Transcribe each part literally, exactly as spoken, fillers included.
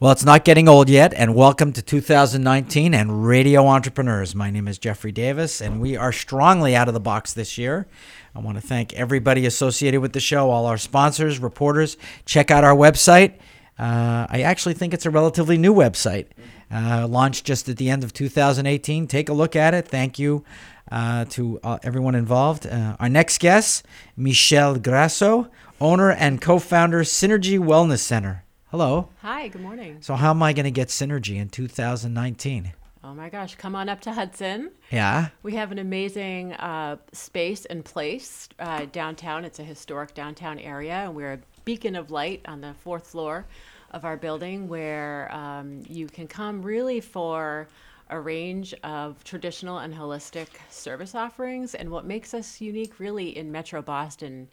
Well, it's not getting old yet, and welcome to two thousand nineteen and Radio Entrepreneurs. My name is Jeffrey Davis, and we are strongly out of the box this year. I want to thank everybody associated with the show, all our sponsors, reporters. Check out our website. Uh, I actually think it's a relatively new website, uh, launched just at the end of two thousand eighteen. Take a look at it. Thank you uh, to uh, everyone involved. Uh, our next guest, Michelle Grasso, owner and co-founder, Synergy Wellness Center. Hello. Hi, good morning. So how am I going to get Synergy in two thousand nineteen? Oh my gosh, come on up to Hudson. Yeah. We have an amazing uh, space and place uh, downtown. It's a historic downtown area, and we're a beacon of light on the fourth floor of our building where um, you can come really for a range of traditional and holistic service offerings. And what makes us unique really in Metro Boston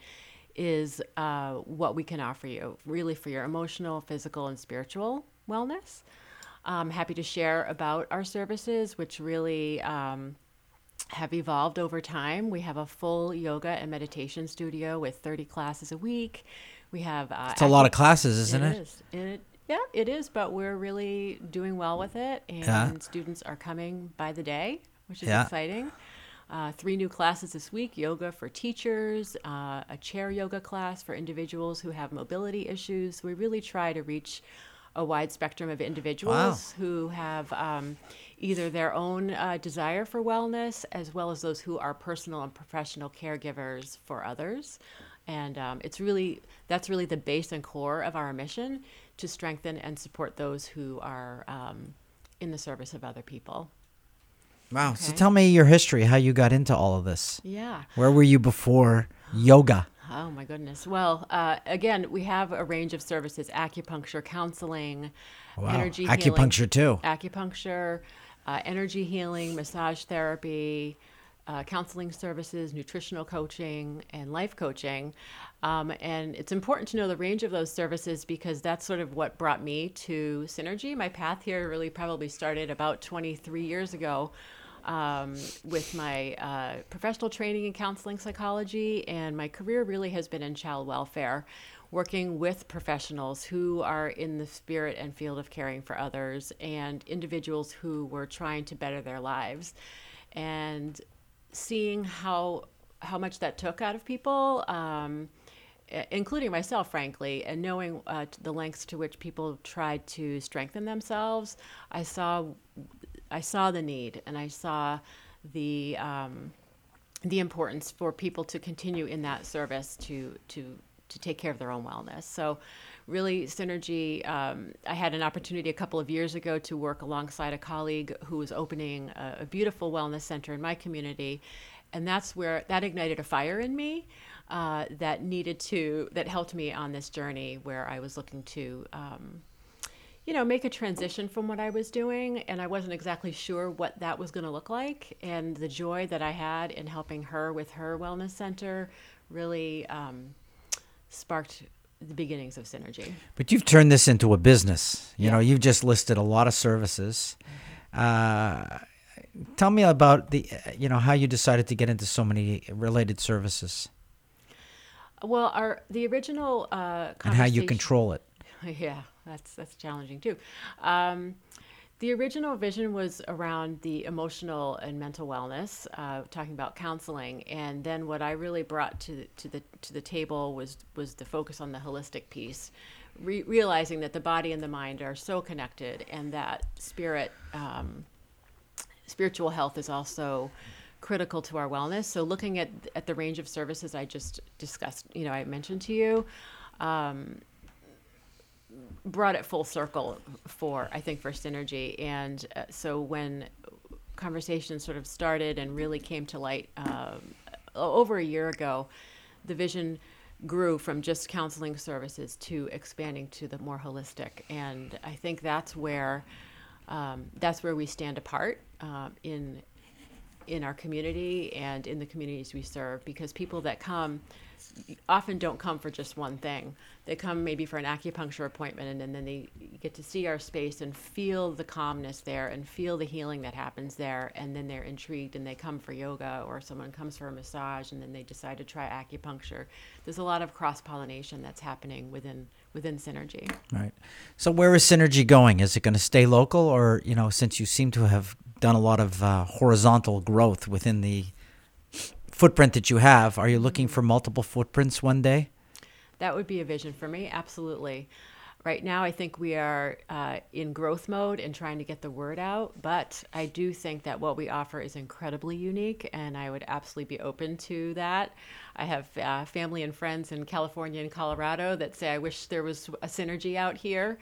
is uh, what we can offer you, really for your emotional, physical, and spiritual wellness. I'm happy to share about our services, which really um, have evolved over time. We have a full yoga and meditation studio with thirty classes a week. We have uh, It's a lot of classes, isn't it? It is. It, yeah, it is, but we're really doing well with it, and Yeah. students are coming by the day, which is Yeah. exciting. Uh, three new classes this week: yoga for teachers, uh, a chair yoga class for individuals who have mobility issues. We really try to reach a wide spectrum of individuals Wow. who have um, either their own uh, desire for wellness, as well as those who are personal and professional caregivers for others. And um, it's really, that's really the base and core of our mission, to strengthen and support those who are um, in the service of other people. Wow. So Okay. tell me your history, how you got into all of this. Yeah. Where were you before yoga? Oh my goodness. Well, uh, again, we have a range of services: acupuncture, counseling, Wow. energy healing, Acupuncture too. acupuncture, uh, energy healing, massage therapy, uh, counseling services, nutritional coaching, and life coaching. Um, and it's important to know the range of those services because that's sort of what brought me to Synergy. My path here really probably started about twenty-three years ago. Um, with my uh, professional training in counseling psychology, and my career really has been in child welfare, working with professionals who are in the spirit and field of caring for others and individuals who were trying to better their lives, and seeing how how much that took out of people, um, including myself, frankly, and knowing uh, the lengths to which people tried to strengthen themselves. I saw I saw the need, and I saw the um, the importance for people to continue in that service to to to take care of their own wellness. So, really, Synergy. Um, I had an opportunity a couple of years ago to work alongside a colleague who was opening a, a beautiful wellness center in my community, and that's where that ignited a fire in me uh, that needed to that helped me on this journey where I was looking to. Um, you know, make a transition from what I was doing, and I wasn't exactly sure what that was going to look like. And the joy that I had in helping her with her wellness center really um, sparked the beginnings of Synergy. But you've turned this into a business. You know, you've just listed a lot of services. Uh, tell me about the, you know, how you decided to get into so many related services Well, our the original uh, and conversation, how you control it. Yeah, that's that's challenging too. Um, the original vision was around the emotional and mental wellness, uh, talking about counseling, and then what I really brought to to the to the table was was the focus on the holistic piece, Re- realizing that the body and the mind are so connected, and that spirit um, spiritual health is also critical to our wellness. So, looking at at the range of services I just discussed, you know, I mentioned to you. Um, brought it full circle for, I think, for Synergy. And uh, so when conversations sort of started and really came to light um, over a year ago, the vision grew from just counseling services to expanding to the more holistic. And I think that's where um, that's where we stand apart um, in in our community and in the communities we serve, because people that come often don't come for just one thing. They come maybe for an acupuncture appointment, and, and then they get to see our space and feel the calmness there and feel the healing that happens there. And then they're intrigued and they come for yoga, or someone comes for a massage and then they decide to try acupuncture. There's a lot of cross-pollination that's happening within within Synergy. Right. So where is Synergy going? Is it going to stay local, or, you know, since you seem to have done a lot of uh, horizontal growth within the footprint that you have, are you looking for multiple footprints one day? That would be a vision for me, absolutely. Right now, I think we are uh, in growth mode and trying to get the word out, but I do think that what we offer is incredibly unique, and I would absolutely be open to that. I have uh, family and friends in California and Colorado that say, I wish there was a Synergy out here.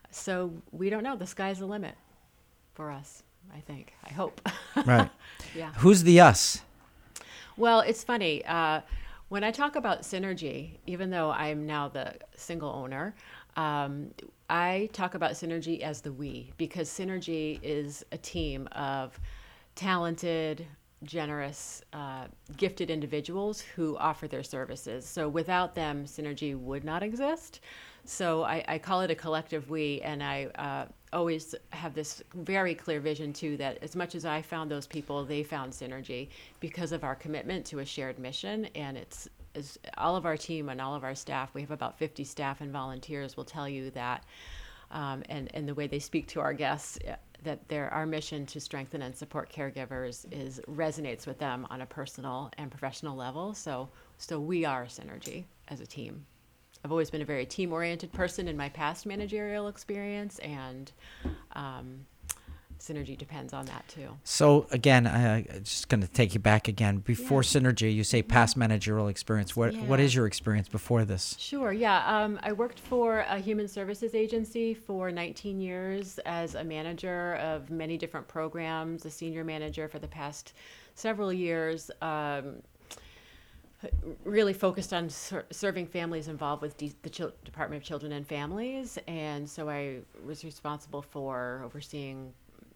So we don't know. The sky's the limit for us, I think. I hope. Right. Yeah. Who's the us? Well, it's funny. Uh, when I talk about Synergy, even though I'm now the single owner, um, I talk about Synergy as the we, because Synergy is a team of talented, generous, uh, gifted individuals who offer their services. So without them, Synergy would not exist. So I, I call it a collective we, and I uh, always have this very clear vision too, that as much as I found those people, they found Synergy because of our commitment to a shared mission. And it's, it's all of our team and all of our staff, we have about fifty staff and volunteers, will tell you that, um, and, and the way they speak to our guests, that their, our mission to strengthen and support caregivers is resonates with them on a personal and professional level. So, so we are Synergy as a team. I've always been a very team-oriented person in my past managerial experience, and um, Synergy depends on that too. So again, uh, just going to take you back again. Before yeah. Synergy, you say past managerial experience. What yeah. What is your experience before this? Sure, yeah. Um, I worked for a human services agency for nineteen years as a manager of many different programs, a senior manager for the past several years. Um, really focused on ser- serving families involved with D- the Chil- Department of Children and Families. And so I was responsible for overseeing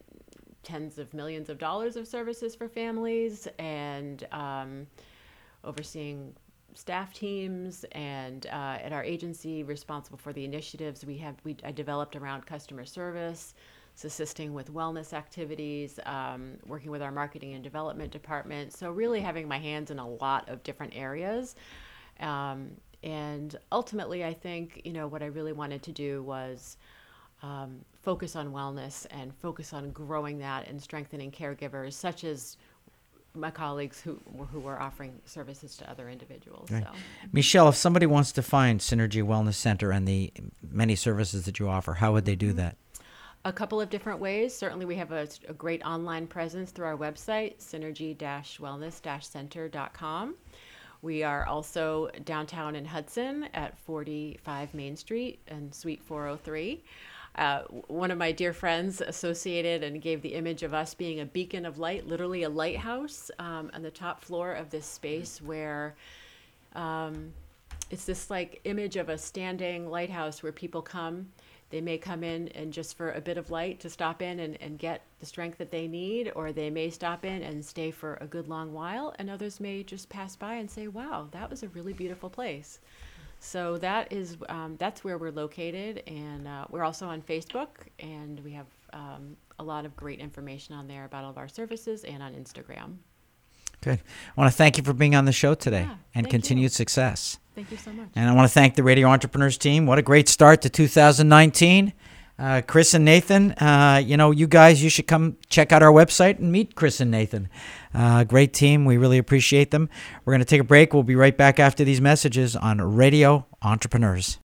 tens of millions of dollars of services for families, and um, overseeing staff teams, and uh, at our agency responsible for the initiatives we have we I developed around customer service, assisting with wellness activities, um, working with our marketing and development department. So really having my hands in a lot of different areas. Um, and ultimately, I think, you know, what I really wanted to do was um, focus on wellness and focus on growing that and strengthening caregivers, such as my colleagues who who were offering services to other individuals. Right. So. Michelle, if somebody wants to find Synergy Wellness Center and the many services that you offer, how would they do that? A couple of different ways. Certainly we have a, a great online presence through our website, synergy dash wellness dash center dot com. We are also downtown in Hudson at forty-five Main Street and Suite four oh three. Uh, one of my dear friends associated and gave the image of us being a beacon of light, literally a lighthouse um, on the top floor of this space, where um, it's this like image of a standing lighthouse where people come. They may come in and just for a bit of light to stop in and, and get the strength that they need, or they may stop in and stay for a good long while, and others may just pass by and say, wow, that was a really beautiful place. So that is um, that's where we're located, and uh, we're also on Facebook, and we have um, a lot of great information on there about all of our services, and on Instagram. Good. I want to thank you for being on the show today, yeah, and continued you. success. Thank you so much. And I want to thank the Radio Entrepreneurs team. What a great start to two thousand nineteen. Uh, Chris and Nathan, uh, you know, you guys, you should come check out our website and meet Chris and Nathan. Uh, great team. We really appreciate them. We're going to take a break. We'll be right back after these messages on Radio Entrepreneurs.